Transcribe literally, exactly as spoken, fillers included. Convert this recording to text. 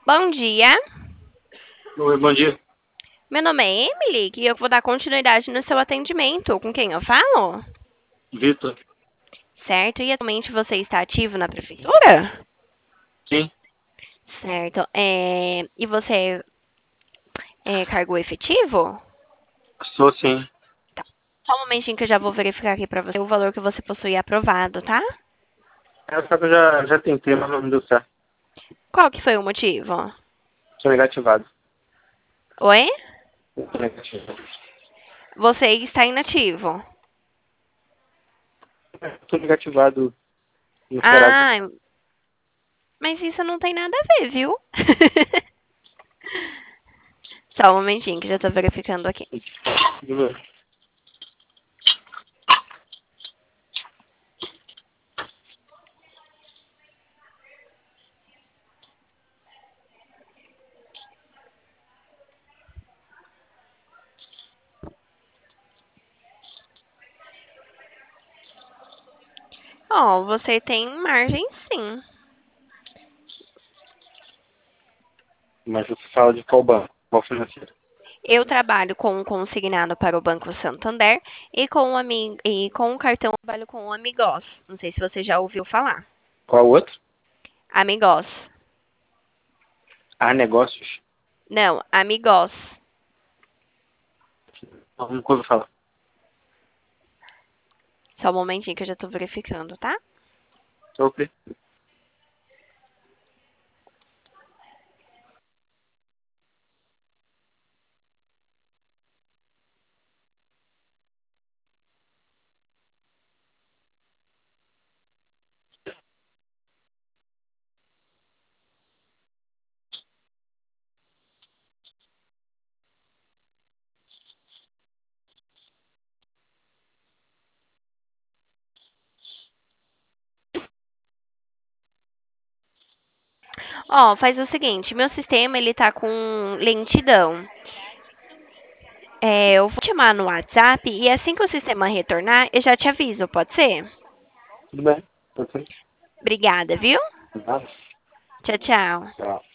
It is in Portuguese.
Bom dia, Oi, bom dia. meu nome é Emily e eu vou dar continuidade no seu atendimento. Com quem eu falo? Vitor. Certo, e atualmente você está ativo na prefeitura? Sim, Certo, é... e você é cargo efetivo? sou sim. Tá. Só um momentinho que eu já vou verificar aqui pra você o valor que você possui aprovado, tá? É, só que eu já, já tentei, mas não deu certo. Qual que foi o motivo? Sou negativado. Oi? Sou negativado. Você está inativo. Sou negativado no Serasa. Ah, mas isso não tem nada a ver, viu? Só um momentinho que já tô verificando aqui. Ó, você tem margem sim. Mas você fala de qual banco? Qual financeiro? Eu trabalho com um consignado para o Banco Santander e com o ami- e com o cartão eu trabalho com o Amigos. Não sei se você já ouviu falar. Qual outro? Amigos. Ah, negócios. Não, Amigos. Não, nunca ouvi falar. Só um momentinho que eu já tô verificando, tá? Ok. Ó, faz o seguinte, meu sistema ele tá com lentidão. É, eu vou te chamar no WhatsApp e assim que o sistema retornar, eu já te aviso, pode ser? Tudo bem. Pode ser. Obrigada, viu? Tá. Tchau, tchau. Tchau.